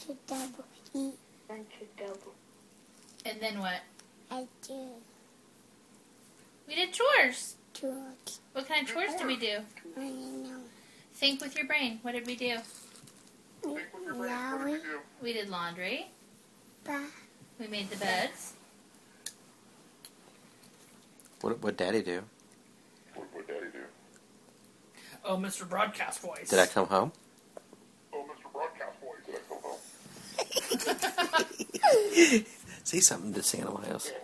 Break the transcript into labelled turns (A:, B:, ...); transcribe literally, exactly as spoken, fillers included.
A: to double eat.
B: And to double.
C: And then what?
A: I do
C: We did chores.
A: chores.
C: What kind of chores did we do?
A: I know.
C: Think with your brain. What did we do?
A: Now we
C: We did laundry.
A: bath.
C: We made the beds.
D: What what Daddy do?
E: What would Daddy do?
F: Oh, Mister Broadcast Voice.
D: Did I come home?
E: Oh, Mister Broadcast Boy, did I come home?
D: Say something to Santa Miles.